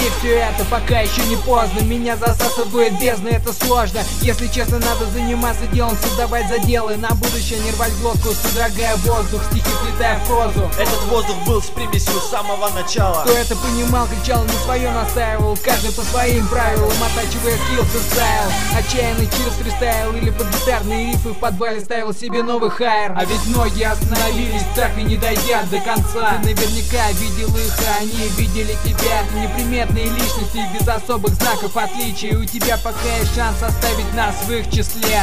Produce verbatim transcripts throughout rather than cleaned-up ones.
Останови все это, пока еще не поздно. Меня засасывает бездна, это сложно. Если честно, надо заниматься делом, создавать заделы. На будущее не рвать глотку, содрогая воздух, стихи вплетая в прозу. Этот воздух был с примесью с самого начала. Кто это понимал, кричал, на свое настаивал. Каждый по своим правилам, оттачивая скиллс и стайл. Отчаянный через фристайл или под гитарные рифы в подвале ставил себе новый хайр. А ведь многие остановились, так и не дойдя до конца. Ты наверняка видел их, а они видели тебя. Ты неприметные личности без особых знаков отличия. У тебя пока есть шанс оставить нас в их числе.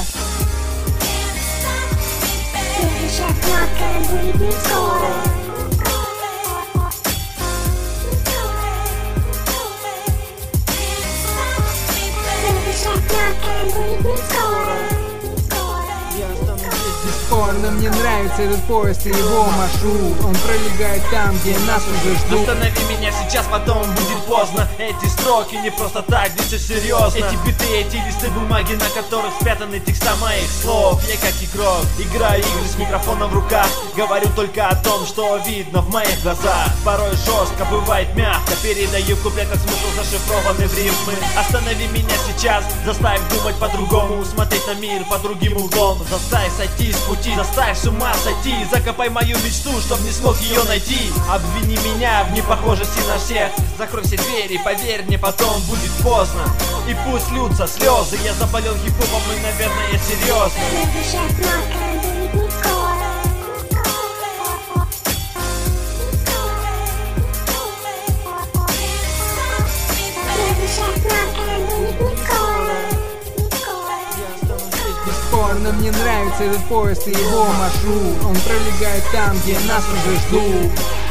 Следующая кнопка будет не скоро. Следующая кнопка будет не скоро. Бесспорно, мне нравится этот поезд и его маршрут. Он пролегает там, где нас уже ждут. Останови меня сейчас, потом будет поздно. Эти строки не просто так, здесь все серьезно. Эти биты, эти листы бумаги, на которых спрятаны текста моих слов. Я как игрок, играю игры с микрофоном в руках. Говорю только о том, что видно в моих глазах. Порой жестко, бывает мягко. Передаю в куплетах смысл, зашифрованный в рифмы. Останови меня сейчас, заставь думать по-другому, смотреть на мир под другим углом. Заставь сойти с пути, заставь с ума сойти. Закопай мою мечту, чтоб не смог ее найти. Обвини меня в непохожести на всех. Закрой все двери, поверь мне, потом будет поздно. И пусть льются слезы. Я заболел хип-хопом и, наверное, серьезно. Следующая кнопка будет не скоро. Следующая кнопка будет не скоро. Бесспорно, мне нравится этот поезд и его маршрут. Он пролегает там, где нас уже ждут.